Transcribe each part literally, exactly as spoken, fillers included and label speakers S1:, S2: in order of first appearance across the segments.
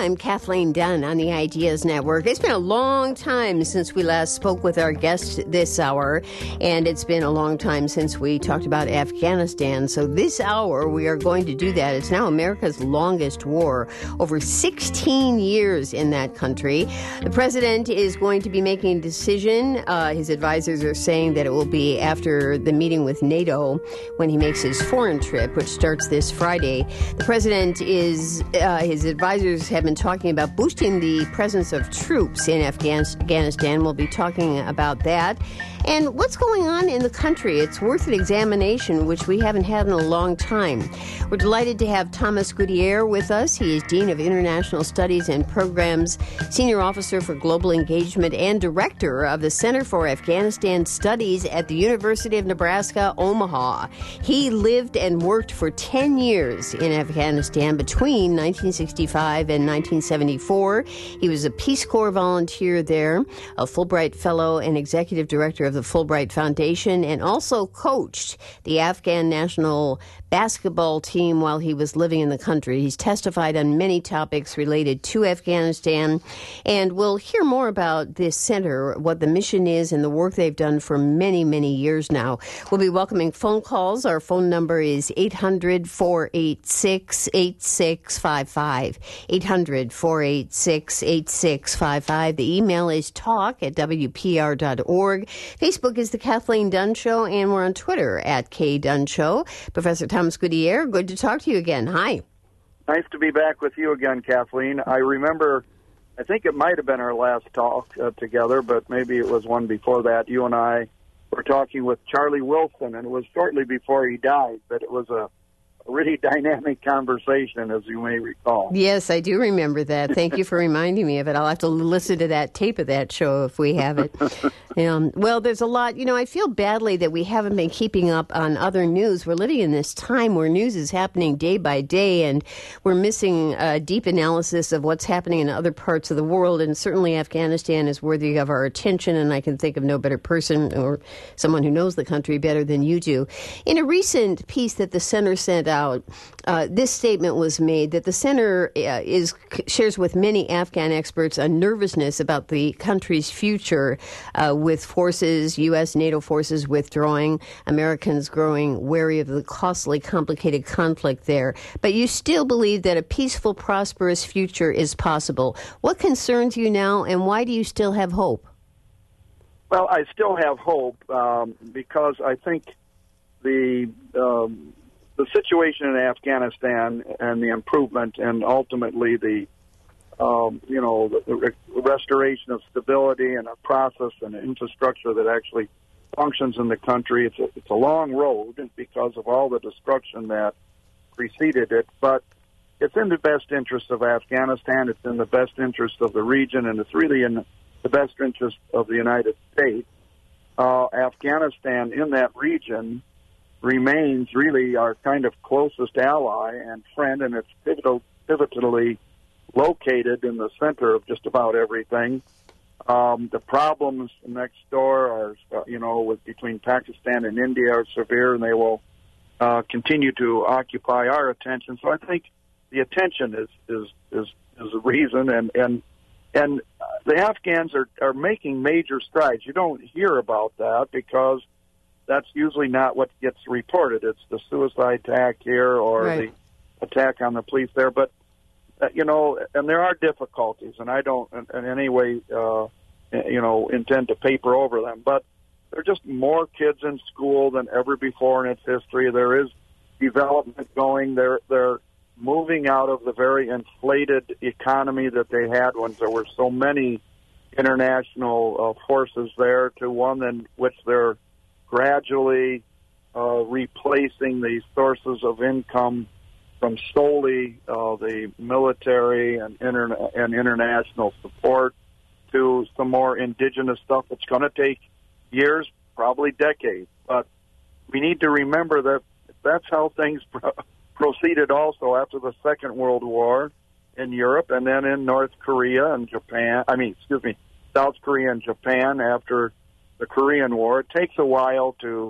S1: I'm Kathleen Dunn on the Ideas Network. It's been a long time since we last spoke with our guest this hour, and it's been a long time since we talked about Afghanistan. So this hour, we are going to do that. It's now America's longest war, over sixteen years in that country. The president is going to be making a decision. Uh, his advisors are saying that it will be after the meeting with NATO when he makes his foreign trip, which starts this Friday. The president is, uh, his advisors have been talking about boosting the presence of troops in Afghanistan. We'll be talking about that. And what's going on in the country? It's worth an examination, which we haven't had in a long time. We're delighted to have Thomas Gutierrez with us. He is Dean of International Studies and Programs, Senior Officer for Global Engagement, and Director of the Center for Afghanistan Studies at the University of Nebraska, Omaha. He lived and worked for ten years in Afghanistan between nineteen sixty-five and nineteen seventy-four. He was a Peace Corps volunteer there, a Fulbright Fellow and Executive Director of the Fulbright Foundation, and also coached the Afghan national basketball team while he was living in the country. He's testified on many topics related to Afghanistan, and we'll hear more about this center, what the mission is, and the work they've done for many, many years now. We'll be welcoming phone calls. Our phone number is eight hundred, four eight six, eight six five five, eight hundred, four eight six, eight six five five. The email is talk at w p r dot org. Facebook is The Kathleen Dunn Show, and we're on Twitter at K Dunn Show. Professor Thomas Gutierrez, good to talk to you again. Hi.
S2: Nice to be back with you again, Kathleen. I remember, I think it might have been our last talk uh, together, but maybe it was one before that. You and I were talking with Charlie Wilson, and it was shortly before he died, but it was a really dynamic conversation, as you may recall.
S1: Yes, I do remember that. Thank you for reminding me of it. I'll have to listen to that tape of that show if we have it. Um, well, there's a lot. You know, I feel badly that we haven't been keeping up on other news. We're living in this time where news is happening day by day, and we're missing a deep analysis of what's happening in other parts of the world, and certainly Afghanistan is worthy of our attention, and I can think of no better person or someone who knows the country better than you do. In a recent piece that the Center sent out, Out, uh, this statement was made that the center uh, is shares with many Afghan experts a nervousness about the country's future uh, with forces, U S NATO forces withdrawing, Americans growing wary of the costly, complicated conflict there. But you still believe that a peaceful, prosperous future is possible. What concerns you now, and why do you still have hope?
S2: Well, I still have hope um, because I think the um, the situation in Afghanistan and the improvement and ultimately the, um, you know, the, the restoration of stability and a process and an infrastructure that actually functions in the country, it's a, it's a long road because of all the destruction that preceded it, but it's in the best interest of Afghanistan, it's in the best interest of the region, and it's really in the best interest of the United States. Uh, Afghanistan in that region remains really our kind of closest ally and friend, and it's pivotal, pivotally located in the center of just about everything. Um, the problems next door are, uh, you know, with between Pakistan and India are severe, and they will uh, continue to occupy our attention. So I think the attention is is is, is the reason, and and and the Afghans are are making major strides. You don't hear about that because that's usually not what gets reported. It's the suicide attack here or right. the attack on the police there. But, uh, you know, and there are difficulties, and I don't in, in any way, uh, you know, intend to paper over them. But there are just more kids in school than ever before in its history. There is development going. They're, they're moving out of the very inflated economy that they had when there were so many international uh, forces there to one in which they're gradually uh, replacing the sources of income from solely uh, the military and, interna- and international support to some more indigenous stuff. It's going to take years, probably decades. But we need to remember that that's how things pro- proceeded also after the Second World War in Europe and then in North Korea and Japan. I mean, excuse me, South Korea and Japan after the Korean War. It takes a while to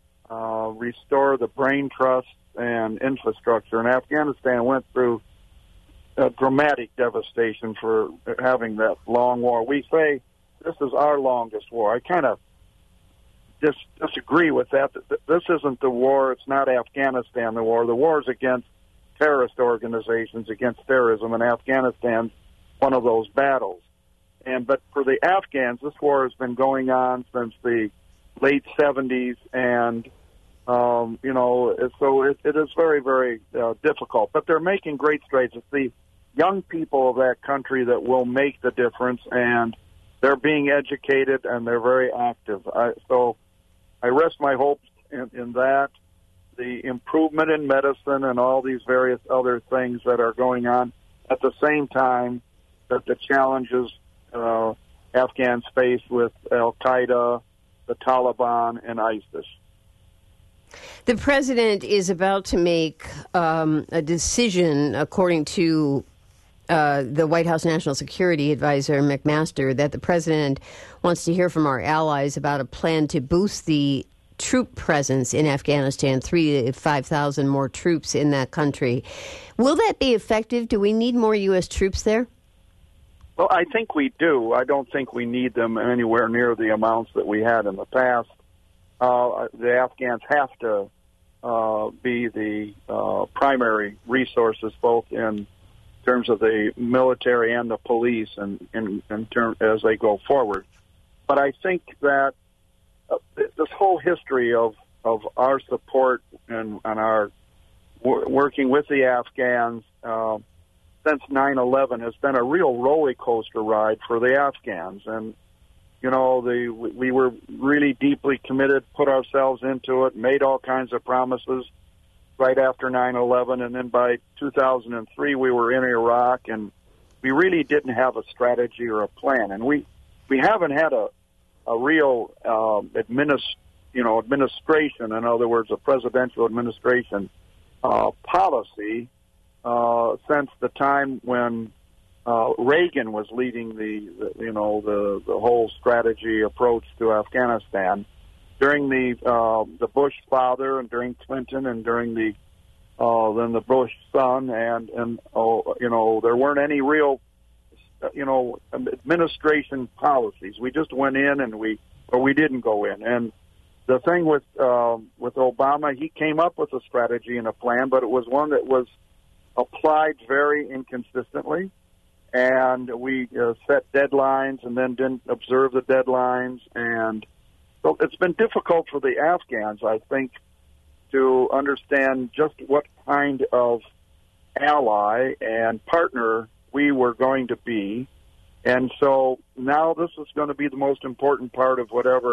S2: uh, restore the brain trust and infrastructure, and Afghanistan went through a dramatic devastation for having that long war. We say this is our longest war. I kind of dis- disagree with that. This isn't the war. It's not Afghanistan, the war. The war is against terrorist organizations, against terrorism, and Afghanistan's one of those battles. And but for the Afghans, this war has been going on since the late seventies, and um, you know, so it, it is very, very uh, difficult. But they're making great strides. It's the young people of that country that will make the difference, and they're being educated and they're very active. I, so I rest my hopes in, in that. The improvement in medicine and all these various other things that are going on at the same time that the challenges uh, Afghans face with Al-Qaeda, the Taliban, and ISIS.
S1: The president is about to make um, a decision, according to uh, the White House National Security Advisor, McMaster, that the president wants to hear from our allies about a plan to boost the troop presence in Afghanistan, three to five thousand more troops in that country. Will that be effective? Do we need more U S troops there?
S2: Well, I think we do. I don't think we need them anywhere near the amounts that we had in the past. Uh, the Afghans have to uh, be the uh, primary resources, both in terms of the military and the police, and in, in term, as they go forward. But I think that uh, this whole history of, of our support and, and our w- working with the Afghans uh, since nine eleven has been a real roller coaster ride for the Afghans. And You know, the, we were really deeply committed, put ourselves into it, made all kinds of promises right after nine eleven. And then by two thousand three, we were in Iraq, and we really didn't have a strategy or a plan. And we, we haven't had a, a real um, administ- you know, administration, in other words, a presidential administration uh, policy uh, since the time when Uh, Reagan was leading the, the you know, the, the whole strategy approach to Afghanistan. During the uh, the Bush father, and during Clinton, and during the uh, then the Bush son, and and oh, you know, there weren't any real, you know, administration policies. We just went in, and we or we didn't go in. And the thing with uh, with Obama, he came up with a strategy and a plan, but it was one that was applied very inconsistently. And we uh, set deadlines and then didn't observe the deadlines. And so it's been difficult for the Afghans, I think, to understand just what kind of ally and partner we were going to be. And so now this is going to be the most important part of whatever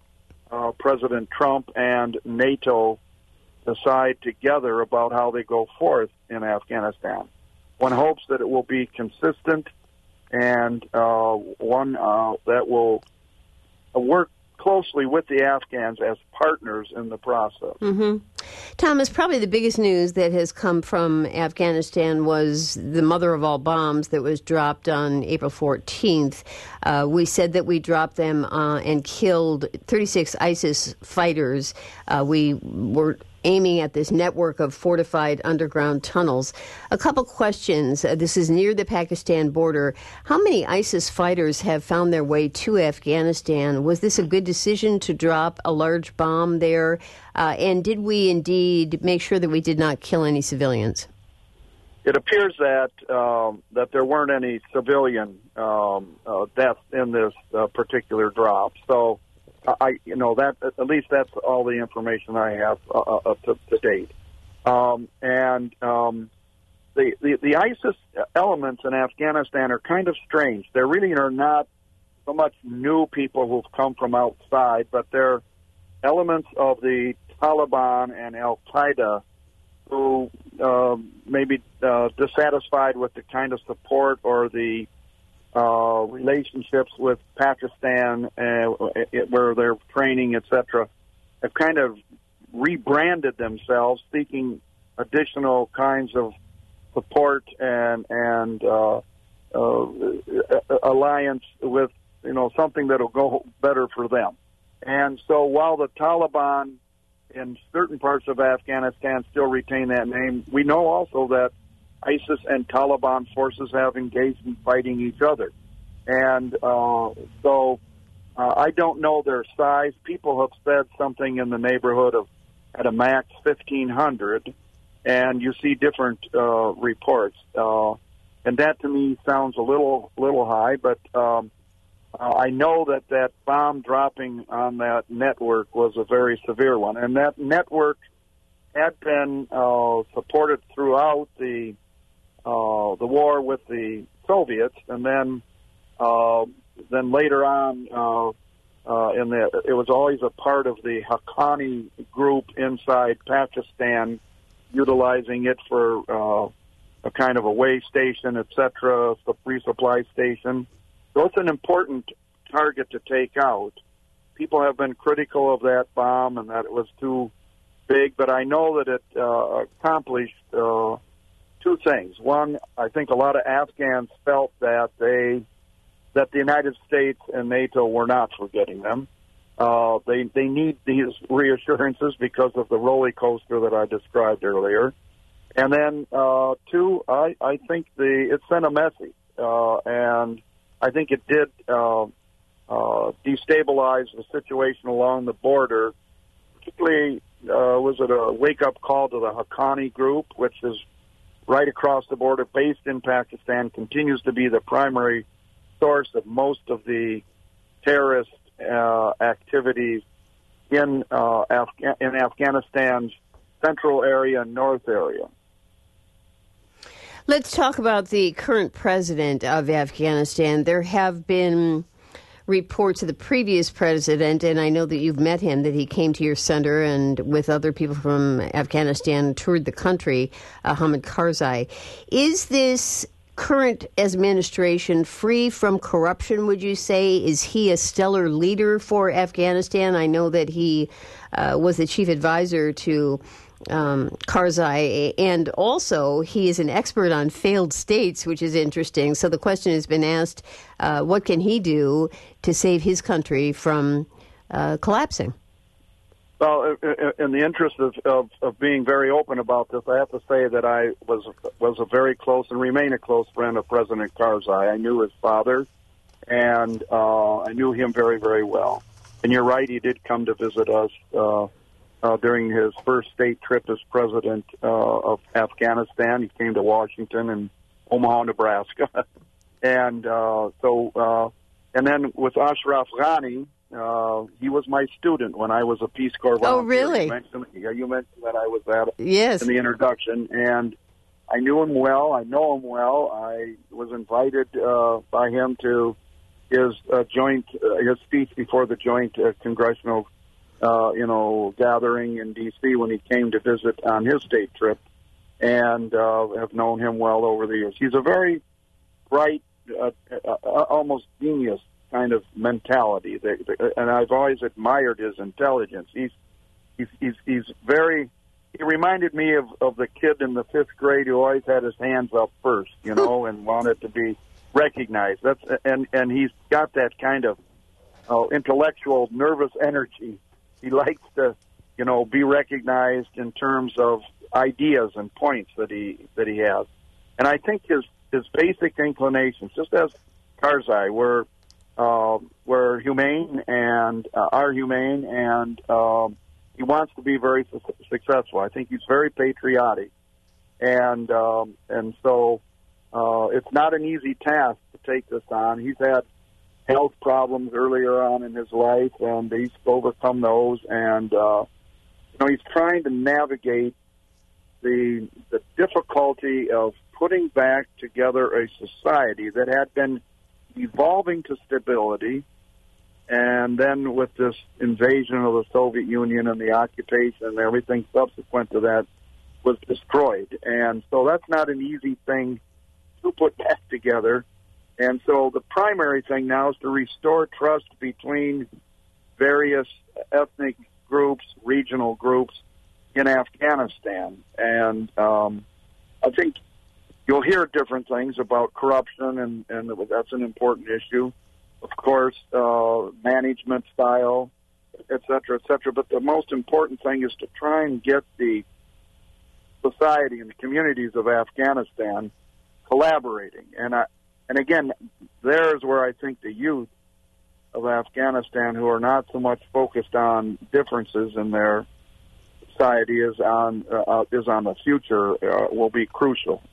S2: uh, President Trump and NATO decide together about how they go forth in Afghanistan. One hopes that it will be consistent and uh, one uh, that will work closely with the Afghans as partners in the process.
S1: Mm-hmm. Thomas, probably the biggest news that has come from Afghanistan was the mother of all bombs that was dropped on April fourteenth. Uh, we said that we dropped them uh, and killed thirty-six ISIS fighters. Uh, we were aiming at this network of fortified underground tunnels. A couple questions. Uh, this is near the Pakistan border. How many ISIS fighters have found their way to Afghanistan? Was this a good decision to drop a large bomb there? Uh, and did we indeed make sure that we did not kill any civilians?
S2: It appears that um, that there weren't any civilian um, uh, deaths in this uh, particular drop. So I, you know, that at least that's all the information I have uh, up to, to date. Um, and um, the, the the ISIS elements in Afghanistan are kind of strange. They really are not so much new people who've come from outside, but they're elements of the Taliban and Al-Qaeda who uh, may be uh, dissatisfied with the kind of support or the Uh, relationships with Pakistan, uh, where they're training, et cetera, have kind of rebranded themselves, seeking additional kinds of support and and uh, uh, alliance with, you know, something that'll go better for them. And so, while the Taliban in certain parts of Afghanistan still retain that name, we know also that ISIS and Taliban forces have engaged in fighting each other. And uh, so uh, I don't know their size. People have said something in the neighborhood of, at a max, fifteen hundred, and you see different uh, reports. Uh, and that, to me, sounds a little little high, but um, uh, I know that that bomb dropping on that network was a very severe one. And that network had been uh, supported throughout the uh, the war with the Soviets, and then uh, then later on, uh, uh, in the it was always a part of the Haqqani group inside Pakistan, utilizing it for uh, a kind of a way station, et cetera, a resupply station. So it's an important target to take out. People have been critical of that bomb and that it was too big, but I know that it uh, accomplished uh, two things. One, I think a lot of Afghans felt that they that the United States and NATO were not forgetting them. Uh, they they need these reassurances because of the roller coaster that I described earlier. And then uh, two, I, I think the it sent a message, uh, and I think it did uh, uh, destabilize the situation along the border. Particularly, uh, was it a wake-up call to the Haqqani group, which is right across the border, based in Pakistan, continues to be the primary source of most of the terrorist uh, activities in uh, Afga- in Afghanistan's central area and north area.
S1: Let's talk about the current president of Afghanistan. There have been reports of the previous president, and I know that you've met him, that he came to your center and with other people from Afghanistan toured the country, uh, Hamid Karzai. Is this current administration free from corruption, would you say? Is he a stellar leader for Afghanistan? I know that he uh, was the chief advisor to um, Karzai, and also he is an expert on failed states, which is interesting. So the question has been asked, uh, what can he do to save his country from uh, collapsing?
S2: Well, in the interest of, of, of being very open about this, I have to say that I was was a very close and remain a close friend of President Karzai. I knew his father, and uh, I knew him very, very well. And you're right, he did come to visit us uh, uh, during his first state trip as president uh, of Afghanistan. He came to Washington and Omaha, Nebraska. and uh, so, uh, and then with Ashraf Ghani, Uh, he was my student when I was a Peace Corps volunteer.
S1: Oh, really?
S2: You mentioned, yeah, you mentioned that I was at
S1: yes.
S2: in the introduction, and I knew him well. I know him well. I was invited uh, by him to his uh, joint uh, his speech before the joint uh, congressional, uh, you know, gathering in D C when he came to visit on his state trip, and uh, have known him well over the years. He's a very bright, uh, uh, almost genius kind of mentality, and I've always admired his intelligence. He's he's he's, he's very. He reminded me of, of the kid in the fifth grade who always had his hands up first, you know, and wanted to be recognized. That's and and he's got that kind of uh, intellectual, nervous energy. He likes to, you know, be recognized in terms of ideas and points that he that he has. And I think his his basic inclinations, just as Karzai, were. Uh, were humane and uh, are humane, and um, he wants to be very su- successful. I think he's very patriotic, and um, and so uh, it's not an easy task to take this on. He's had health problems earlier on in his life, and he's overcome those, and uh, you know he's trying to navigate the the difficulty of putting back together a society that had been evolving to stability, and then with this invasion of the Soviet Union and the occupation and everything subsequent to that was destroyed. And so that's not an easy thing to put back together. And so the primary thing now is to restore trust between various ethnic groups, regional groups in Afghanistan. And um, I think you'll hear different things about corruption, and, and that's an important issue. Of course, uh, management style, et cetera, et cetera. But the most important thing is to try and get the society and the communities of Afghanistan collaborating. And I, and again, there's where I think the youth of Afghanistan, who are not so much focused on differences in their society, is on uh, is on the future, uh, will be crucial.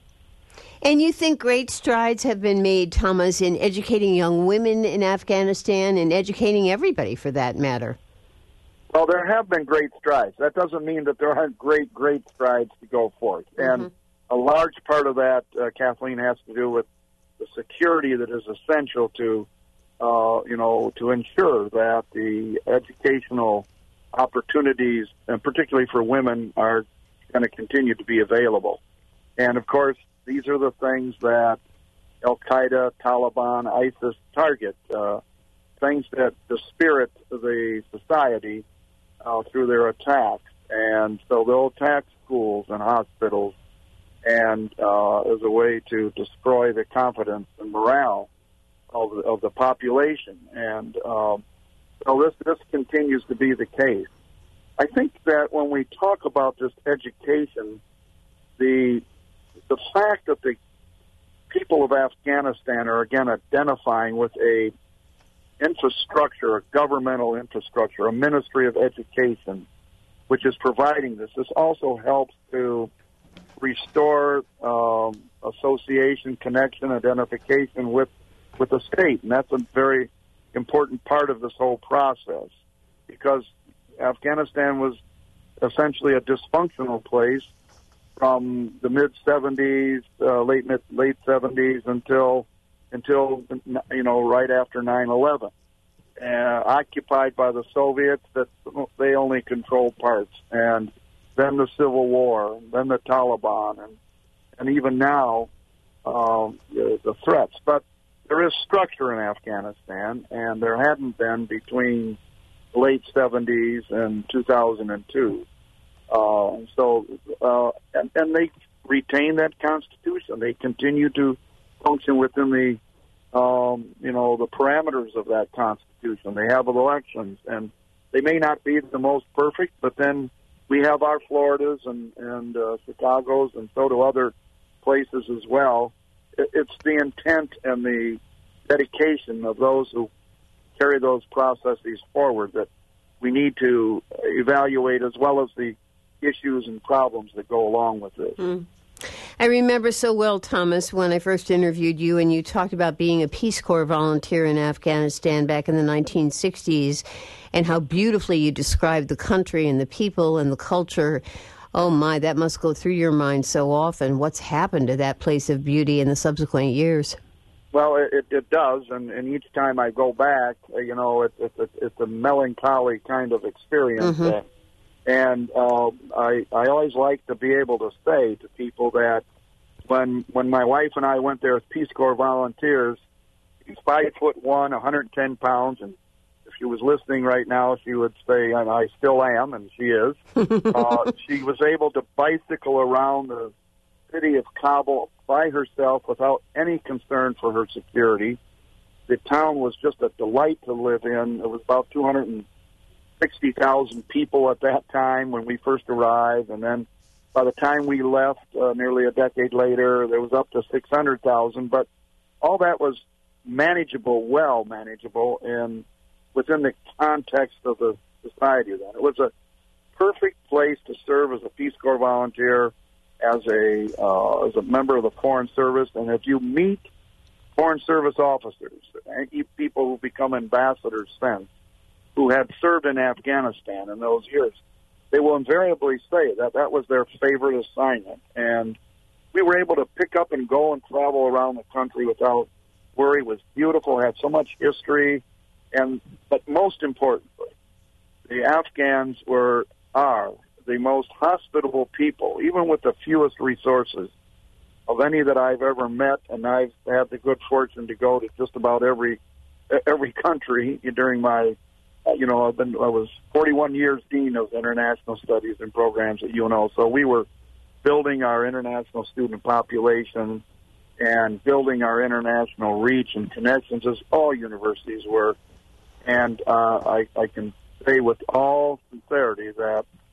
S1: And you think great strides have been made, Thomas, in educating young women in Afghanistan and educating everybody, for that matter?
S2: Well, there have been great strides. That doesn't mean that there aren't great, great strides to go forth. Mm-hmm. And a large part of that, uh, Kathleen, has to do with the security that is essential to, uh, you know, to ensure that the educational opportunities, and particularly for women, are going to continue to be available. And, of course, these are the things that Al-Qaeda, Taliban, ISIS target, uh, things that dispirit the society uh, through their attacks. And so they'll attack schools and hospitals and uh, as a way to destroy the confidence and morale of, of the population. And um, so this, this continues to be the case. I think that when we talk about this education, the the fact that the people of Afghanistan are, again, identifying with a infrastructure, a governmental infrastructure, a Ministry of Education, which is providing this, this also helps to restore um, association, connection, identification with, with the state. And that's a very important part of this whole process, because Afghanistan was essentially a dysfunctional place from the mid seventies, uh, late mid, late seventies until until you know right after nine eleven, uh, occupied by the Soviets. That they only controlled parts, and then the Civil War, and then the Taliban, and and even now um, the, the threats. But there is structure in Afghanistan, and there hadn't been between the late seventies and two thousand two. Uh, so, uh, and, and they retain that constitution. They continue to function within the, um, you know, the parameters of that constitution. They have elections, and they may not be the most perfect, but then we have our Floridas and, and uh, Chicagos, and so do other places as well. It, it's the intent and the dedication of those who carry those processes forward that we need to evaluate, as well as the issues and problems that go along with this.
S1: Mm. I remember so well, Thomas, when I first interviewed you, and you talked about being a Peace Corps volunteer in Afghanistan back in the nineteen sixties, and how beautifully you described the country and the people and the culture. Oh, my, that must go through your mind so often. What's happened to that place of beauty in the subsequent years?
S2: Well, it, it does, and, and each time I go back, you know, it, it, it, it's a melancholy kind of experience.
S1: Mm-hmm.
S2: Uh, and uh, I, I always like to be able to say to people that when when my wife and I went there as Peace Corps volunteers, she's five foot one, one hundred ten pounds, and if she was listening right now, she would say, and I still am, and she is. uh, she was able to bicycle around the city of Kabul by herself without any concern for her security. The town was just a delight to live in. It was about two hundred sixty thousand people at that time when we first arrived, and then by the time we left, uh, nearly a decade later, there was up to six hundred thousand. But all that was manageable, well manageable, and within the context of the society then. It was a perfect place to serve as a Peace Corps volunteer, as a uh, as a member of the Foreign Service. And if you meet Foreign Service officers, people who become ambassadors since, who had served in Afghanistan in those years, they will invariably say that that was their favorite assignment. And we were able to pick up and go and travel around the country without worry. It was beautiful, had so much history. And but most importantly, the Afghans were are the most hospitable people, even with the fewest resources, of any that I've ever met. And I've had the good fortune to go to just about every every country during my, you know, I've been I was forty-one years dean of international studies and programs at U N O. So we were building our international student population and building our international reach and connections, as all universities were. And uh, I, I can say with all sincerity that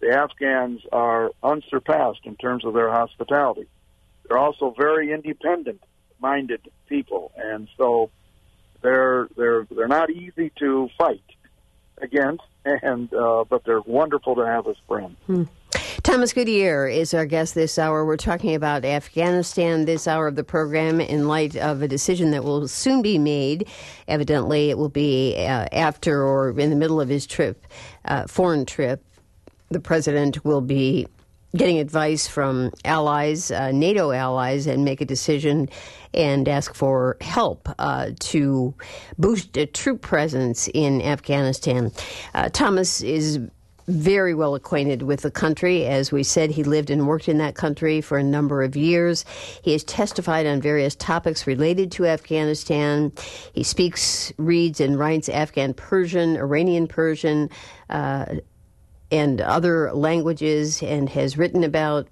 S2: the Afghans are unsurpassed in terms of their hospitality. They're also very independent-minded people, and so they're they're they're not easy to fight against, and uh, but they're wonderful to have as friends.
S1: Hmm. Thomas Goodyear is our guest this hour. We're talking about Afghanistan this hour of the program in light of a decision that will soon be made. Evidently, it will be uh, after or in the middle of his trip, uh, foreign trip. The president will be getting advice from allies, uh, NATO allies, and make a decision and ask for help uh, to boost a troop presence in Afghanistan. Uh, Thomas is very well acquainted with the country. As we said, he lived and worked in that country for a number of years. He has testified on various topics related to Afghanistan. He speaks, reads, and writes Afghan Persian, Iranian Persian, uh, and other languages, and has written about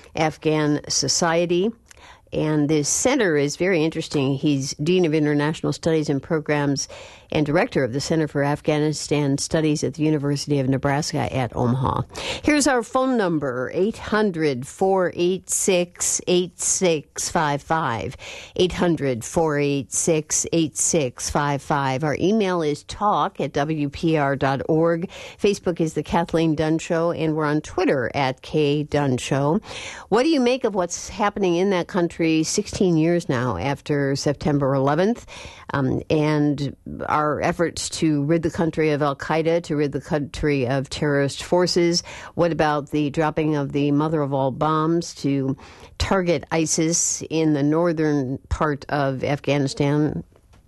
S1: Afghan society. And this center is very interesting. He's Dean of International Studies and Programs and Director of the Center for Afghanistan Studies at the University of Nebraska at Omaha. Here's our phone number, eight hundred, four eight six, eight six five five, eight hundred, four eight six, eight six five five. Our email is talk at w p r dot org. Facebook is The Kathleen Dunn Show, and we're on Twitter at K Dunn Show. What do you make of what's happening in that country sixteen years now after September eleventh, um, and our efforts to rid the country of al-Qaeda, to rid the country of terrorist forces? What about the dropping of the mother of all bombs to target ISIS in the northern part of Afghanistan?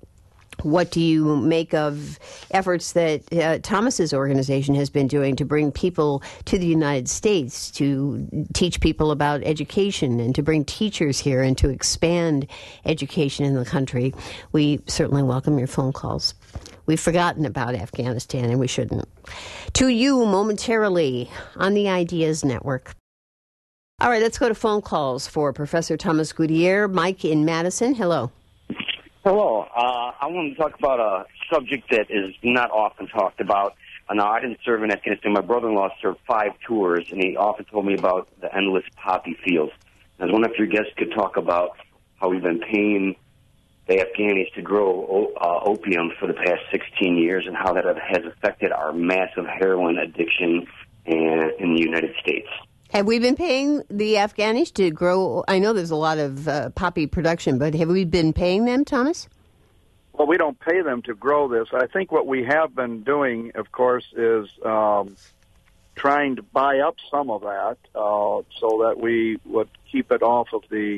S1: What do you make of efforts that uh, Thomas's organization has been doing to bring people to the United States, to teach people about education and to bring teachers here and to expand education in the country? We certainly welcome your phone calls. We've forgotten about Afghanistan, and we shouldn't. To you momentarily on the Ideas Network. All right, let's go to phone calls for Professor Thomas Goodyear. Mike in Madison, hello.
S3: Hello. Uh, I want to talk about a subject that is not often talked about. Uh, now, I didn't serve in Afghanistan. My brother-in-law served five tours, and he often told me about the endless poppy fields. I was wondering if your guests could talk about how we've been paying the Afghanis to grow uh, opium for the past sixteen years and how that has affected our massive heroin addiction in, in the United States.
S1: Have we been paying the Afghanis to grow? I know there's a lot of uh, poppy production, but have we been paying them, Thomas?
S2: Well, we don't pay them to grow this. I think what we have been doing, of course, is um, trying to buy up some of that uh, so that we would keep it off of the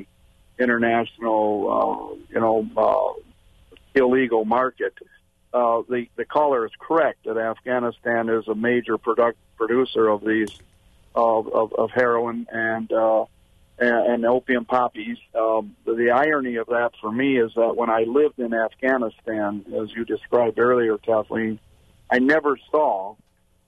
S2: international, uh, you know, uh, illegal market. Uh, the, the caller is correct that Afghanistan is a major product, producer of these Of, of, of heroin and, uh, and and opium poppies. Um, the, the irony of that for me is that when I lived in Afghanistan, as you described earlier, Kathleen, I never saw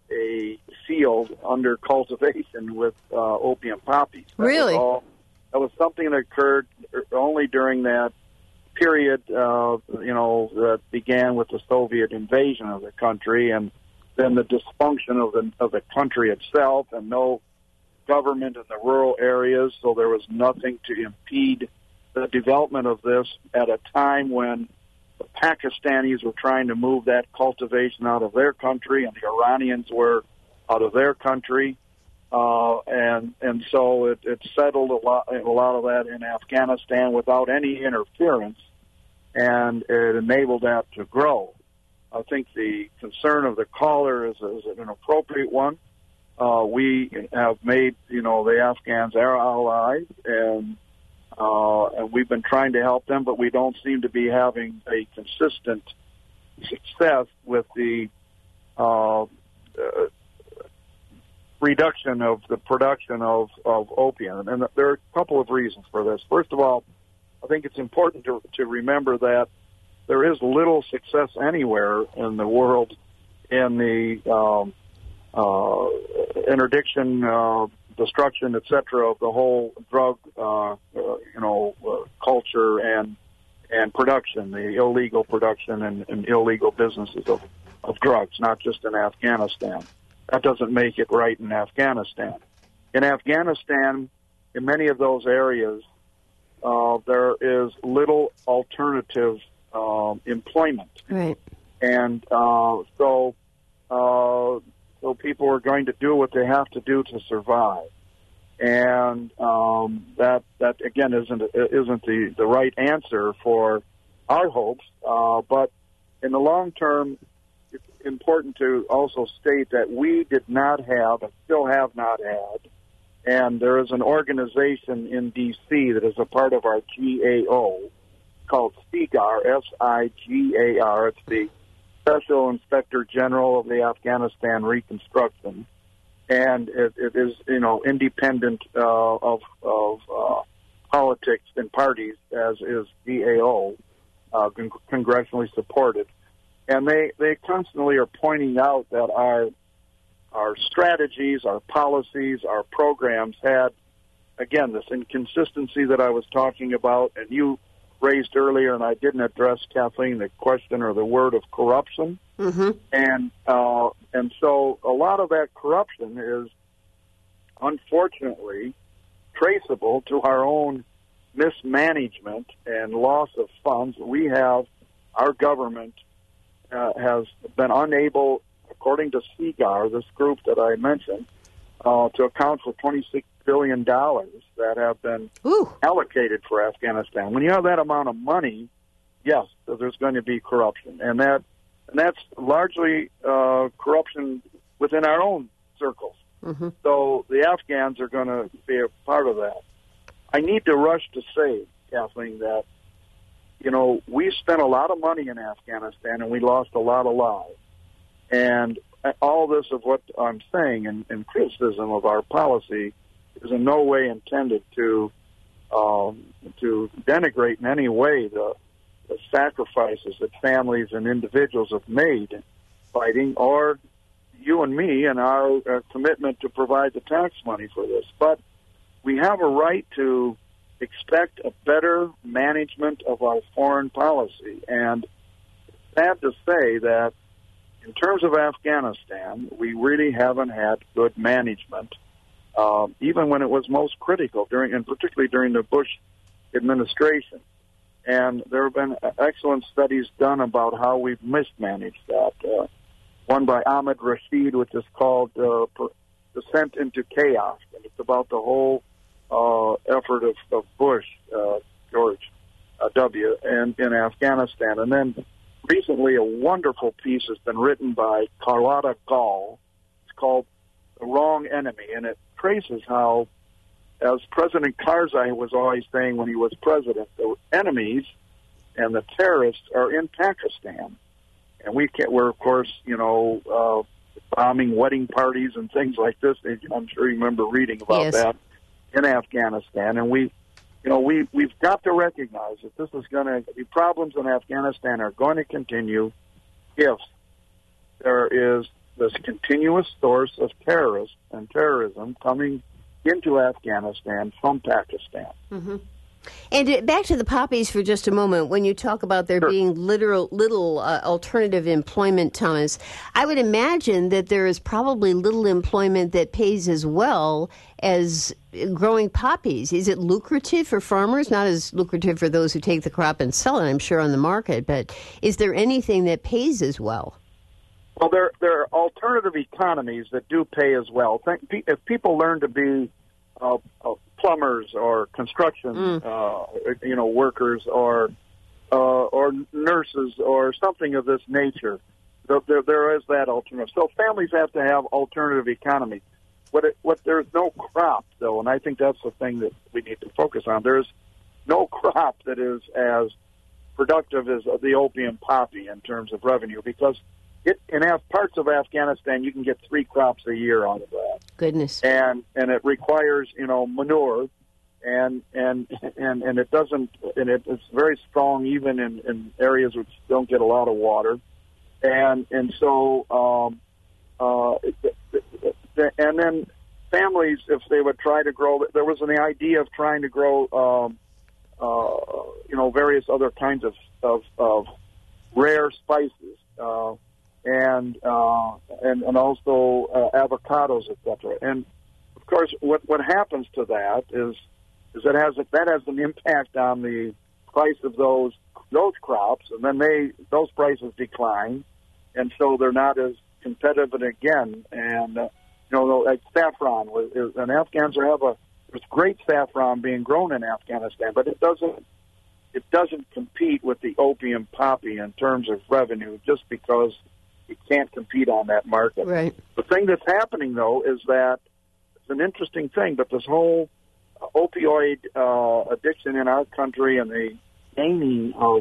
S2: a field under cultivation with uh, opium poppies. That
S1: really?
S2: Was all, that was something that occurred only during that period, uh, you know, that began with the Soviet invasion of the country, and then the dysfunction of the of the country itself, and no government in the rural areas, so there was nothing to impede the development of this at a time when the Pakistanis were trying to move that cultivation out of their country, and the Iranians were out of their country, uh, and and so it, it settled a lot a lot of that in Afghanistan without any interference, and it enabled that to grow. I think the concern of the caller is, is an appropriate one. Uh, we have made, you know, the Afghans our allies, and uh, and we've been trying to help them, but we don't seem to be having a consistent success with the uh, uh, reduction of the production of, of opium. And there are a couple of reasons for this. First of all, I think it's important to, to remember that there is little success anywhere in the world in the um, uh, interdiction, uh, destruction, et cetera, of the whole drug, uh, uh, you know, uh, culture and and production, the illegal production and, and illegal businesses of, of drugs, not just in Afghanistan. that doesn't make it right in Afghanistan. In Afghanistan, in many of those areas, uh, there is little alternative uh, employment.
S1: Right.
S2: And uh, so, uh, so people are going to do what they have to do to survive. And um, that, that again, isn't isn't the, the right answer for our hopes. Uh, but in the long term, it's important to also state that we did not have and still have not had, and there is an organization in D C that is a part of our G A O called SIGAR, S I G A R. It's the Special Inspector General of the Afghanistan Reconstruction. And it, it is, you know, independent uh, of, of uh, politics and parties, as is G A O, uh, con- congressionally supported. And they, they constantly are pointing out that our our strategies, our policies, our programs had, again, this inconsistency that I was talking about, and you raised earlier, and I didn't address, Kathleen, the question or the word of corruption.
S1: Mm-hmm.
S2: And uh, and so a lot of that corruption is, unfortunately, traceable to our own mismanagement and loss of funds. We have, our government uh, has been unable, according to SIGAR, this group that I mentioned, uh, to account for twenty-six billion dollars that have been
S1: Ooh.
S2: allocated for Afghanistan. When you have that amount of money, yes, there's going to be corruption. And that and that's largely uh, corruption within our own circles.
S1: Mm-hmm.
S2: So the Afghans are going to be a part of that. I need to rush to say, Kathleen, that, you know, we spent a lot of money in Afghanistan and we lost a lot of lives. And all this of what I'm saying in, in criticism of our policy is in no way intended to um, to denigrate in any way the, the sacrifices that families and individuals have made fighting, or you and me and our uh, commitment to provide the tax money for this. But we have a right to expect a better management of our foreign policy. And it's sad to say that in terms of Afghanistan, we really haven't had good management, uh, even when it was most critical, during, and particularly during the Bush administration. And there have been excellent studies done about how we've mismanaged that. Uh, one by Ahmed Rashid, which is called uh, Descent into Chaos, and it's about the whole uh, effort of, of Bush, uh, George uh, W., and in Afghanistan. And then recently, a wonderful piece has been written by Carlotta Gall. It's called The Wrong Enemy, and it traces how, as President Karzai was always saying when he was president, the enemies and the terrorists are in Pakistan. And we can't, we're, of course, you know, uh, bombing wedding parties and things like this. I'm sure you remember reading about
S1: yes.
S2: that in Afghanistan. And we, you know, we, we've got to recognize that this is going to, the problems in Afghanistan are going to continue if there is this continuous source of terrorists and terrorism coming into Afghanistan from Pakistan.
S1: Mm-hmm. And uh, back to the poppies for just a moment. When you talk about there
S2: Sure.
S1: being literal, little uh, alternative employment, Thomas, I would imagine that there is probably little employment that pays as well as growing poppies. Is it lucrative for farmers? Not as lucrative for those who take the crop and sell it, I'm sure, on the market. But is there anything that pays as well?
S2: Well, there there are alternative economies that do pay as well. If people learn to be uh, uh, plumbers or construction, mm. uh, you know, workers or uh, or nurses or something of this nature, there, there, there is that alternative. So families have to have alternative economies. What it, what there's no crop though, and I think that's the thing that we need to focus on. There's no crop that is as productive as the opium poppy in terms of revenue, because It, in parts of Afghanistan, you can get three crops a year out of that.
S1: Goodness.
S2: And and it requires, you know, manure, and and and and it doesn't, and it, it's very strong even in, in areas which don't get a lot of water, and and so um, uh, and then families, if they would try to grow, there was an idea of trying to grow, um, uh, you know, various other kinds of of, of rare spices. Uh, and uh, and and also uh, avocados, et cetera. And of course, what what happens to that is is that has a, that has an impact on the price of those those crops, and then they those prices decline, and so they're not as competitive again. And uh, you know, like saffron, is, and Afghans have a there's great saffron being grown in Afghanistan, but it doesn't it doesn't compete with the opium poppy in terms of revenue, just because it can't compete on that market.
S1: Right.
S2: The thing that's happening, though, is that it's an interesting thing, but this whole opioid uh, addiction in our country and the gaining of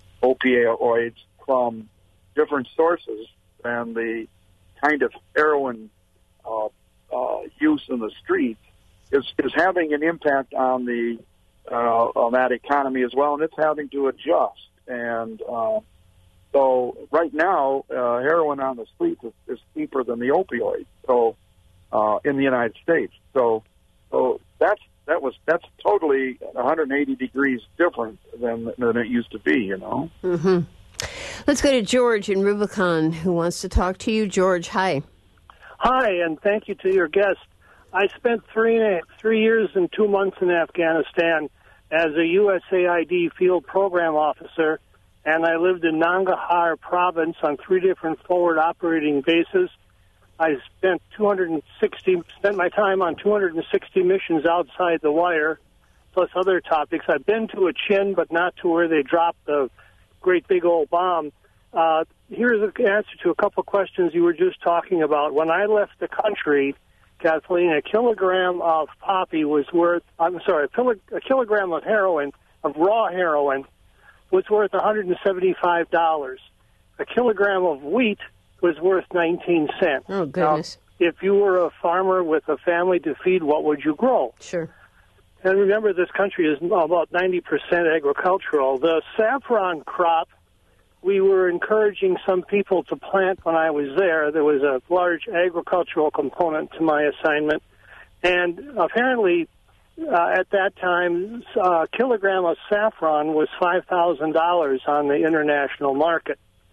S2: opioids from different sources and the kind of heroin uh, uh, use in the streets is, is having an impact on the uh, on that economy as well, and it's having to adjust. And uh, so right now, uh, heroin on the streets is, is cheaper than the opioid. So uh, in the United States, so so that's that was that's totally one hundred eighty degrees different than than it used to be. You know.
S1: Mm-hmm. Let's go to George in Rubicon, who wants to talk to you. George, hi.
S4: Hi, and thank you to your guest. I spent three and a, three years and two months in Afghanistan as a U S A I D field program officer, and I lived in Nangarhar province on three different forward operating bases. I spent two hundred sixty spent my time on two hundred sixty missions outside the wire, plus other topics. I've been to a chin, but not to where they dropped the great big old bomb. Uh, here's the answer to a couple of questions you were just talking about. When I left the country, Kathleen, a kilogram of poppy was worth, I'm sorry, a, kilo, a kilogram of heroin, of raw heroin, was worth one hundred seventy-five dollars. A kilogram of wheat was worth nineteen cents.
S1: Oh, goodness.
S4: Now, if you were a farmer with a family to feed, what would you grow?
S1: Sure.
S4: And remember, this country is about ninety percent agricultural. The saffron crop, we were encouraging some people to plant when I was there. There was a large agricultural component to my assignment. And apparently, uh, at that time, a kilogram of saffron was five thousand dollars on the international market.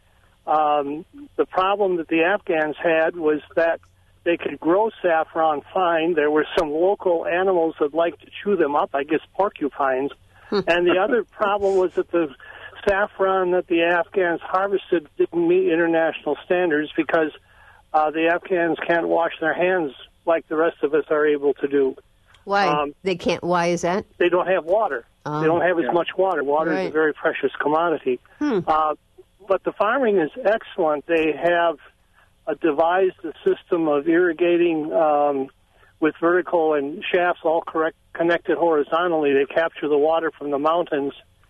S4: Um, the problem that the Afghans had was that they could grow saffron fine. There were some local animals that liked to chew them up, I guess porcupines. And the other problem was that the saffron that the Afghans harvested didn't meet international standards because uh, the Afghans can't wash their hands like the rest of us are able to do.
S1: Why?
S4: Um,
S1: they can't. Why is that?
S4: They don't have water.
S1: Um,
S4: they don't have as
S2: yeah.
S4: much water. Water
S1: Right.
S4: is a very precious commodity.
S1: Hmm.
S4: Uh, but the farming is excellent. They have uh, devised a system of irrigating um, with vertical and shafts all correct, connected horizontally. They capture the water from the mountains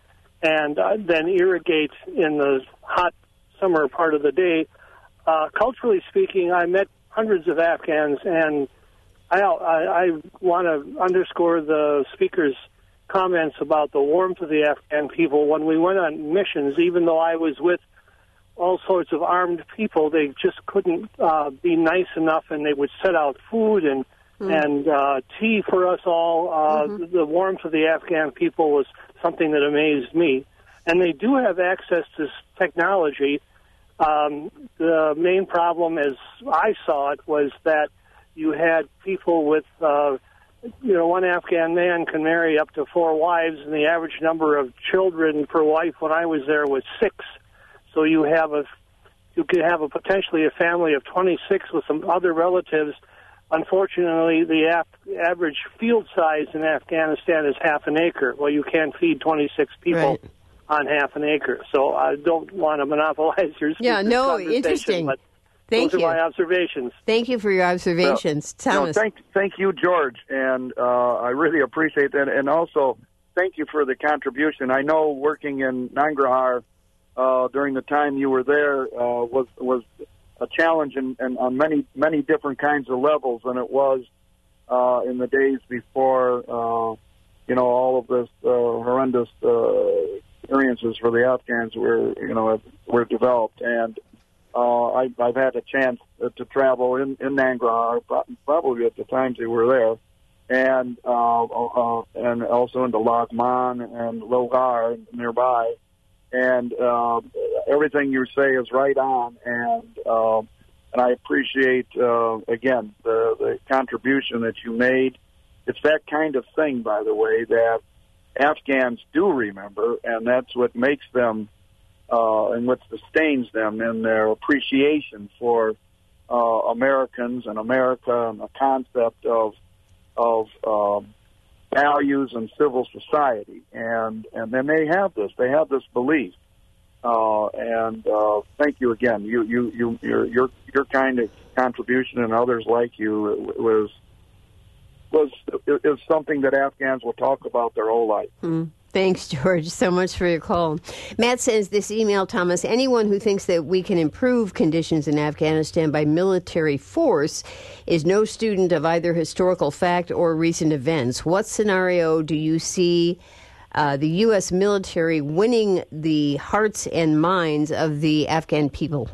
S4: and uh, then irrigate in the hot summer part of the day. Uh, culturally speaking, I met hundreds of Afghans, and I, I, I want to underscore the speaker's comments about the warmth of the Afghan people. When we went on missions, even though I was with all sorts of armed people, they just couldn't uh, be nice enough, and they would set out food and mm. and uh, tea for us all. Uh, mm-hmm. The warmth of the Afghan people was something that amazed me. And they do have access to technology. Um, the main problem, as I saw it, was that you had people with, uh, you know, one Afghan man can marry up to four wives, and the average number of children per wife when I was there was six. So you have a, you could have a potentially a family of twenty-six with some other relatives. Unfortunately, the af- average field size in Afghanistan is half an acre. Well, you can't feed twenty-six people
S1: Right.
S4: on half an acre. So I don't want to monopolize your
S1: Yeah, no,
S4: conversation,
S1: interesting.
S4: But
S1: Thank
S4: those
S1: you.
S4: are my observations.
S1: Thank you for your observations,
S2: No,
S1: Thomas.
S2: thank, thank you, George, and uh, I really appreciate that. And also, thank you for the contribution. I know working in Nangarhar uh, during the time you were there uh, was was a challenge in, in, on many many different kinds of levels than it was uh, in the days before uh, you know all of this uh, horrendous uh, experiences for the Afghans were you know were developed. And Uh, I, I've had a chance uh, to travel in, in Nangarhar, probably at the times they were there, and uh, uh, and also into Laghman and Lohar nearby. and uh, everything you say is right on. And uh, and I appreciate uh, again the the contribution that you made. It's that kind of thing, by the way, that Afghans do remember, and that's what makes them uh, and what sustains them in their appreciation for uh, Americans and America and the concept of of um, values and civil society. And and then they have this, they have this belief. Uh, and uh, thank you again. You you you your your your kind of contribution and others like you was. was is something that Afghans will talk about their whole life.
S1: Mm. Thanks, George, so much for your call. Matt says this email, Thomas, anyone who thinks that we can improve conditions in Afghanistan by military force is no student of either historical fact or recent events. What scenario do you see uh, the U S military winning the hearts and minds of the Afghan people?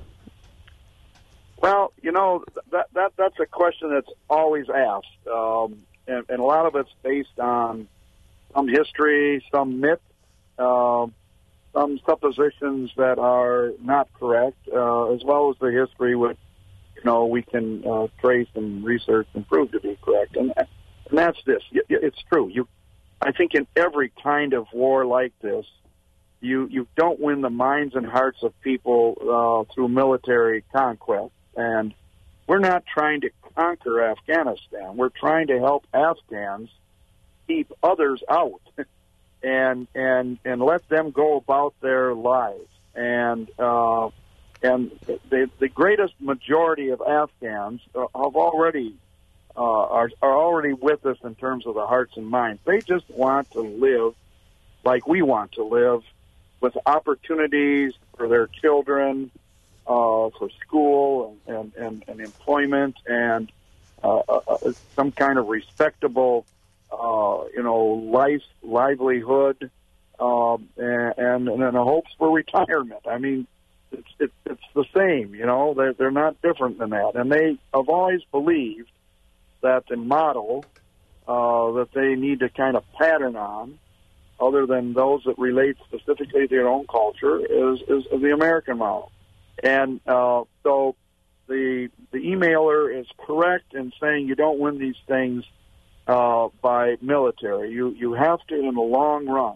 S2: Well, you know, that, that that's a question that's always asked, um, and, and a lot of it's based on some history, some myth, uh, some suppositions that are not correct, uh, as well as the history which, you know, we can uh, trace and research and prove to be correct. And, and that's this. It's true. You, I think in every kind of war like this, you, you don't win the minds and hearts of people uh, through military conquest. And we're not trying to conquer Afghanistan. We're trying to help Afghans keep others out and and and let them go about their lives. And uh, and the the greatest majority of Afghans have already uh, are are already with us in terms of the hearts and minds. They just want to live like we want to live, with opportunities for their children. Uh, for school and, and, and, and employment and uh, uh, some kind of respectable, uh, you know, life, livelihood, um, and, and, and then hopes for retirement. I mean, it's, it's, it's the same, you know, they're, they're not different than that. And they have always believed that the model uh, that they need to kind of pattern on, other than those that relate specifically to their own culture, is, is the American model. And uh, so the the emailer is correct in saying you don't win these things uh, by military. You you have to, in the long run,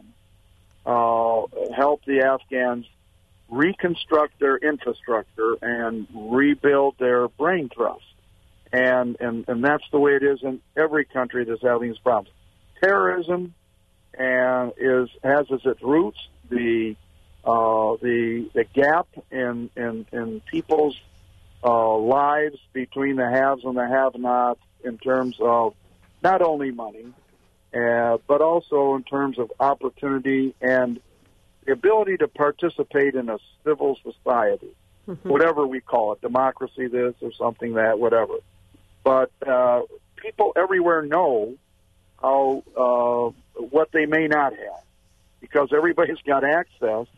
S2: uh, help the Afghans reconstruct their infrastructure and rebuild their brain trust. And, and, and that's the way it is in every country that's having these problems. Terrorism and is has as its roots the Uh, the the gap in in, in people's uh, lives between the haves and the have-nots in terms of not only money, uh, but also in terms of opportunity and the ability to participate in a civil society, mm-hmm. whatever we call it, democracy, this or something that, whatever. But uh, people everywhere know how uh, what they may not have, because everybody's got access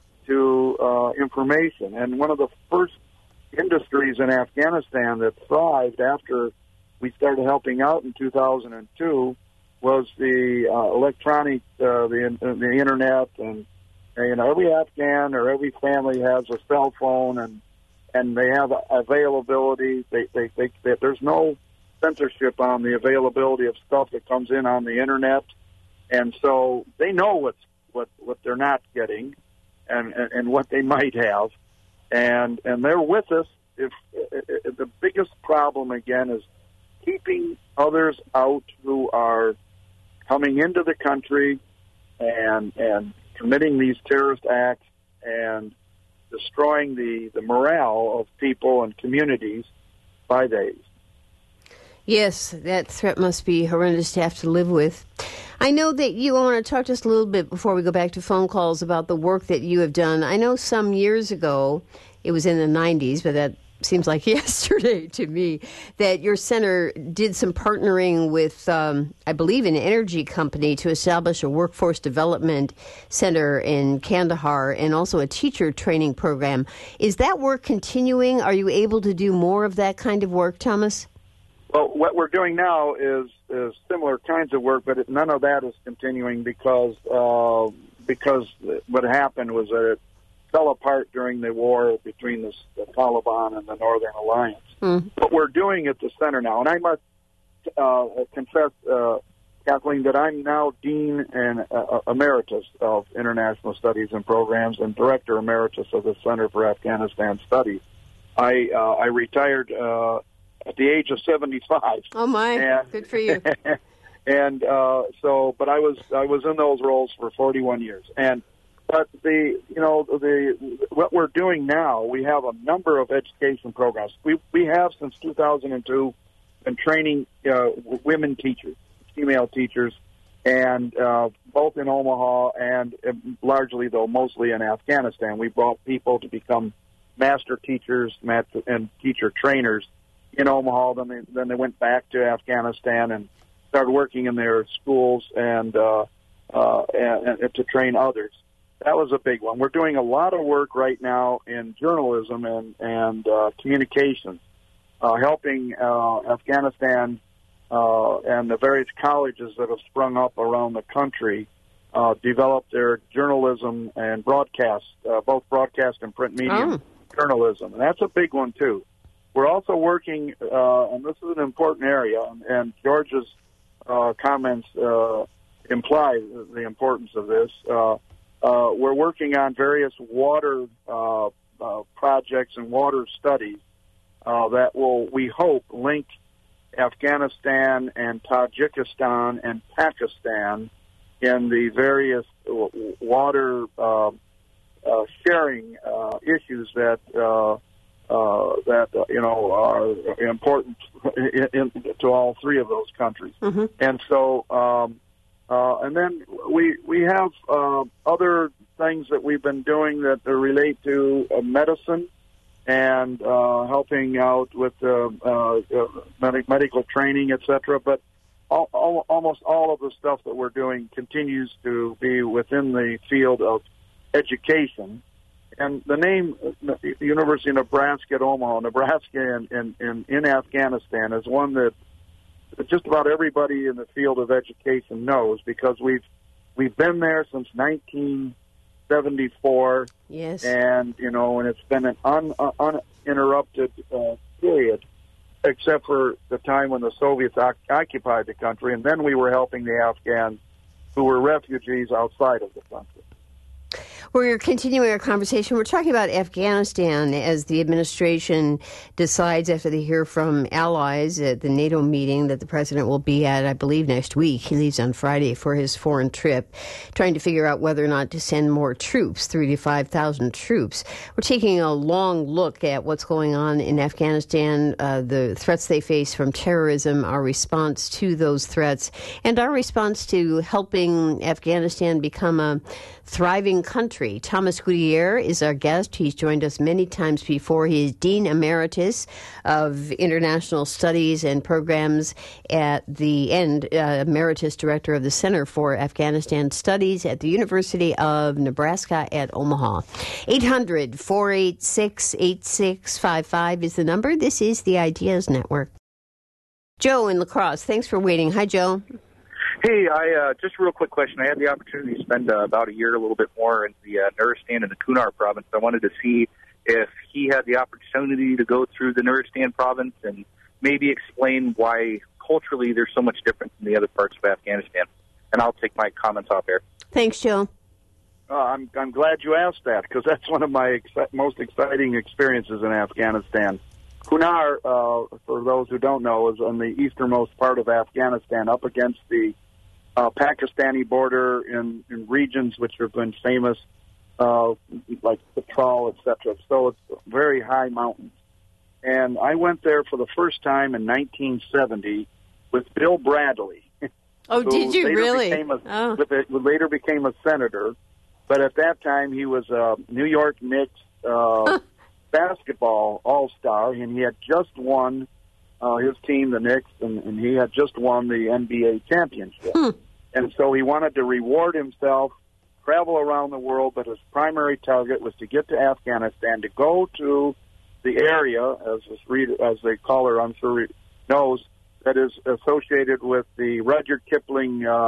S2: to uh, information. And one of the first industries in Afghanistan that thrived after we started helping out in two thousand two was the uh, electronic, uh, the the internet, and, and you know every Afghan or every family has a cell phone, and and they have availability. They they, they, they there's no censorship on the availability of stuff that comes in on the internet, and so they know what's what what they're not getting. And, and, and what they might have, and and they're with us. If, if the biggest problem again is keeping others out who are coming into the country and and committing these terrorist acts and destroying the, the morale of people and communities by days.
S1: Yes, that threat must be horrendous to have to live with. I know that you want to talk just a little bit before we go back to phone calls about the work that you have done. I know some years ago, it was in the nineties, but that seems like yesterday to me, that your center did some partnering with, um, I believe, an energy company to establish a workforce development center in Kandahar and also a teacher training program. Is that work continuing? Are you able to do more of that kind of work, Thomas?
S2: Well, what we're doing now is, is similar kinds of work, but it, none of that is continuing because uh, because what happened was that it fell apart during the war between the, the Taliban and the Northern Alliance. Mm. But we're doing at the center now, and I must uh, confess, uh, Kathleen, that I'm now Dean and uh, Emeritus of International Studies and Programs and Director Emeritus of the Center for Afghanistan Studies. I uh, I retired uh, at the age of seventy-five.
S1: Oh my! And, good for you.
S2: and uh, so, but I was I was in those roles for forty-one years. And but the you know the what we're doing now, we have a number of education programs. We we have since two thousand two been training uh, women teachers, female teachers, and uh, both in Omaha and uh, largely, though, mostly in Afghanistan. We brought people to become master teachers and teacher trainers in Omaha. Then they, then they went back to Afghanistan and started working in their schools and, uh, uh, and, and to train others. That was a big one. We're doing a lot of work right now in journalism and, and uh, communications, uh, helping uh, Afghanistan uh, and the various colleges that have sprung up around the country uh, develop their journalism and broadcast, uh, both broadcast and print media oh. journalism. And that's a big one, too. We're also working, uh, and this is an important area, and, and George's uh, comments uh, imply the importance of this. Uh, uh, we're working on various water uh, uh, projects and water studies uh, that will, we hope, link Afghanistan and Tajikistan and Pakistan in the various water uh, uh, sharing uh, issues that uh, uh, that uh, you know are important in, in, to all three of those countries. Mm-hmm. And so, um, uh, and then we we have uh, other things that we've been doing that relate to uh, medicine and uh, helping out with uh, uh, med- medical training, et cetera. But all, all, almost all of the stuff that we're doing continues to be within the field of education. And the name University of Nebraska at Omaha, Nebraska in, in, in, in Afghanistan, is one that just about everybody in the field of education knows, because we've we've been there since nineteen seventy-four.
S1: Yes.
S2: And, you know, and it's been an un, uh, uninterrupted uh, period, except for the time when the Soviets o- occupied the country, and then we were helping the Afghans who were refugees outside of the country.
S1: We're continuing our conversation. We're talking about Afghanistan as the administration decides, after they hear from allies at the NATO meeting that the president will be at, I believe, next week. He leaves on Friday for his foreign trip, trying to figure out whether or not to send more troops, three to five thousand troops. We're taking a long look at what's going on in Afghanistan, uh, the threats they face from terrorism, our response to those threats, and our response to helping Afghanistan become a thriving country. Thomas Gutierre is our guest. He's joined us many times before. He is Dean Emeritus of International Studies and Programs at the end, uh, Emeritus Director of the Center for Afghanistan Studies at the University of Nebraska at Omaha. eight hundred, four eight six, eight six five five is the number. This is the Ideas Network. Joe in La Crosse, thanks for waiting. Hi, Joe.
S5: Hey, I uh, just a real quick question. I had the opportunity to spend uh, about a year, a little bit more, in the uh, Nuristan and the Kunar province. I wanted to see if he had the opportunity to go through the Nuristan province and maybe explain why culturally there's so much different from the other parts of Afghanistan. And I'll take my comments off air.
S1: Thanks, Joe.
S2: Uh, I'm I'm glad you asked that, because that's one of my ex- most exciting experiences in Afghanistan. Kunar, uh, for those who don't know, is on the easternmost part of Afghanistan, up against the Uh, Pakistani border in, in regions which have been famous, uh, like Petral, et cetera. So it's very high mountains. And I went there for the first time in nineteen seventy with Bill Bradley.
S1: Oh, did you really?
S2: A,
S1: oh.
S2: Who later became a senator. But at that time, he was a New York Knicks uh, basketball all-star, and he had just won uh, his team, the Knicks, and, and he had just won the N B A championship. Hmm. And so he wanted to reward himself, travel around the world, but his primary target was to get to Afghanistan, to go to the area, as this reader, as the caller, I'm sure, knows, that is associated with the Rudyard Kipling uh,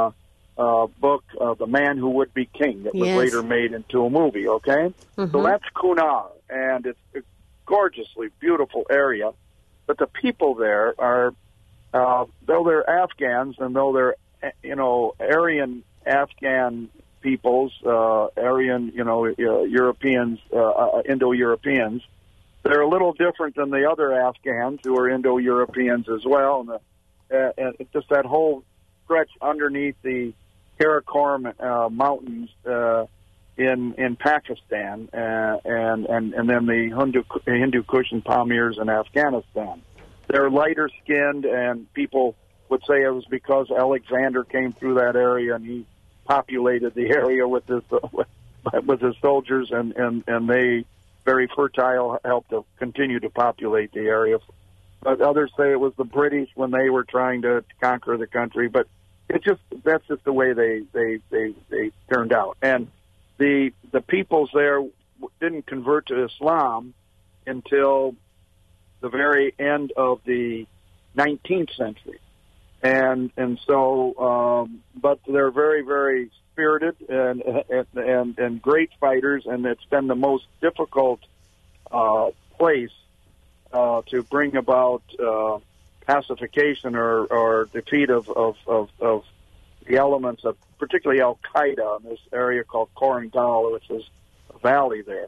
S2: uh, book, uh, The Man Who Would Be King, that was
S1: Yes.
S2: later made into a movie, okay?
S1: Mm-hmm.
S2: So that's Kunar, and it's a gorgeously beautiful area. But the people there are, uh, though they're Afghans and though they're, you know, Aryan Afghan peoples, uh, Aryan, you know, uh, Europeans, uh, uh, Indo-Europeans, they're a little different than the other Afghans who are Indo-Europeans as well. And, the, uh, and it's just that whole stretch underneath the Karakoram uh, mountains uh, in in Pakistan, uh, and and and then the Hindu Hindu Kush and Pamirs in Afghanistan. They're lighter skinned, and people would say it was because Alexander came through that area and he populated the area with his uh, with his soldiers, and and and they very fertile helped to continue to populate the area. But others say it was the British when they were trying to conquer the country. But it just that's just the way they they they, they turned out. And the the peoples there didn't convert to Islam until the very end of the nineteenth century. And and so, um, but they're very, very spirited and and and, and great fighters, and it's been the most difficult uh, place uh, to bring about uh, pacification or, or defeat of, of, of, of the elements of particularly Al Qaeda in this area called Korangal, which is a valley there.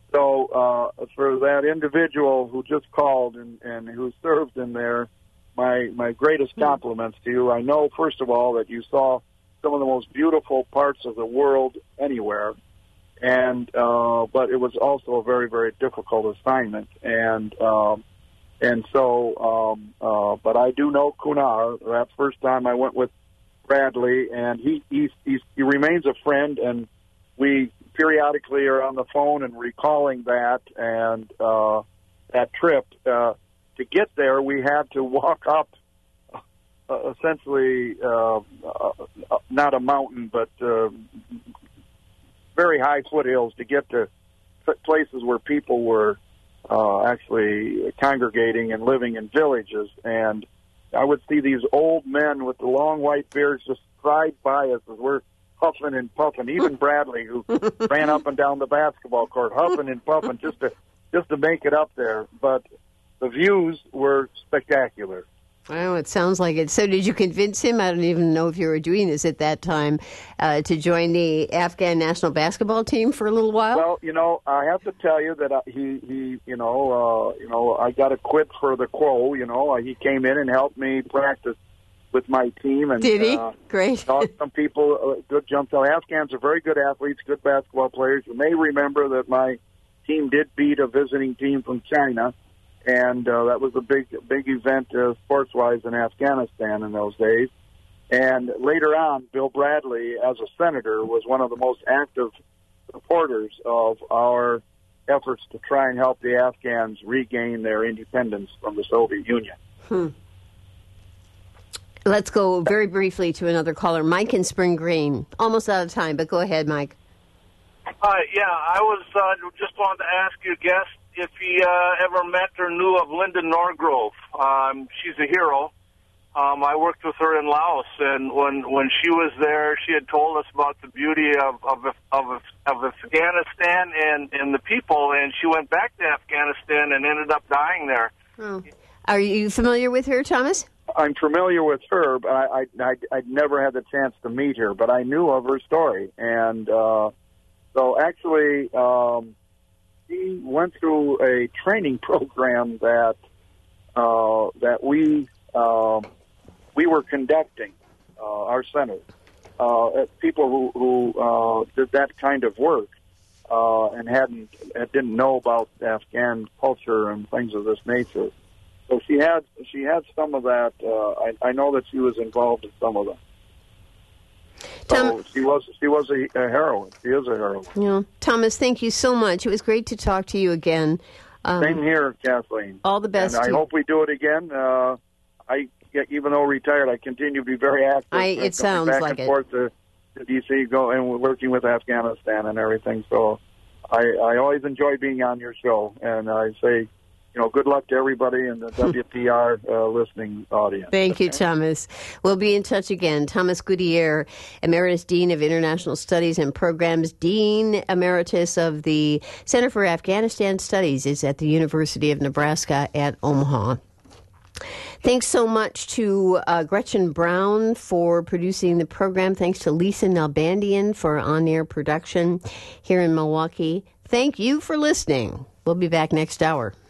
S2: So uh, for that individual who just called and, and who served in there, my my greatest compliments to you. I know, first of all, that you saw some of the most beautiful parts of the world anywhere, and uh, but it was also a very, very difficult assignment. And um, and so, um, uh, but I do know Kunar. That first time I went with Bradley, and he he he's, he remains a friend, and we periodically are on the phone and recalling that and uh, that trip. Uh, to get there, we had to walk up uh, essentially uh, uh, not a mountain, but uh, very high foothills to get to places where people were uh, actually congregating and living in villages. And I would see these old men with the long white beards just stride by us as we're huffing and puffing. Even Bradley, who ran up and down the basketball court, huffing and puffing just to just to make it up there. But the views were spectacular.
S1: Oh, it sounds like it. So did you convince him, I don't even know if you were doing this at that time, uh, to join the Afghan national basketball team for a little while?
S2: Well, you know, I have to tell you that he, he you know, uh, you know, I got a quid for the quo. You know, he came in and helped me practice with my team. And,
S1: did he?
S2: Uh,
S1: Great.
S2: Taught some people uh, good jump shot. Afghans are very good athletes, good basketball players. You may remember that my team did beat a visiting team from China. And uh, that was a big, big event uh, sports-wise in Afghanistan in those days. And later on, Bill Bradley, as a senator, was one of the most active supporters of our efforts to try and help the Afghans regain their independence from the Soviet Union.
S1: Hmm. Let's go very briefly to another caller, Mike in Spring Green. Almost out of time, but go ahead, Mike.
S6: Hi, yeah, I was uh, just wanted to ask your guest if he uh, ever met or knew of Linda Norgrove. Um, she's a hero. Um, I worked with her in Laos, and when when she was there, she had told us about the beauty of of of, of Afghanistan and, and the people, and she went back to Afghanistan and ended up dying there.
S1: Oh. Are you familiar with her, Thomas?
S2: I'm familiar with her, but I, I, I, I'd never had the chance to meet her, but I knew of her story. And uh, so actually, um, she went through a training program that uh, that we uh, we were conducting, uh, our center. Uh, people who, who uh, did that kind of work uh, and hadn't didn't know about Afghan culture and things of this nature. So she had she had some of that. Uh, I, I know that she was involved in some of that. So
S1: Tom,
S2: she was she was a, a heroine. She is a heroine.
S1: Yeah. Thomas, thank you so much. It was great to talk to you again. Um,
S2: Same here, Kathleen.
S1: All the best.
S2: And I
S1: to
S2: hope we do it again. Uh, I even though retired, I continue to be very active.
S1: I, it sounds
S2: back
S1: like
S2: and
S1: it.
S2: forth to, to D C, go and working with Afghanistan and everything. So I, I always enjoy being on your show, and I say you know, good luck to everybody in the W P R uh, listening audience.
S1: Thank
S2: okay?
S1: you, Thomas. We'll be in touch again. Thomas Goodyear, Emeritus Dean of International Studies and Programs, Dean Emeritus of the Center for Afghanistan Studies, is at the University of Nebraska at Omaha. Thanks so much to uh, Gretchen Brown for producing the program. Thanks to Lisa Nalbandian for on-air production here in Milwaukee. Thank you for listening. We'll be back next hour.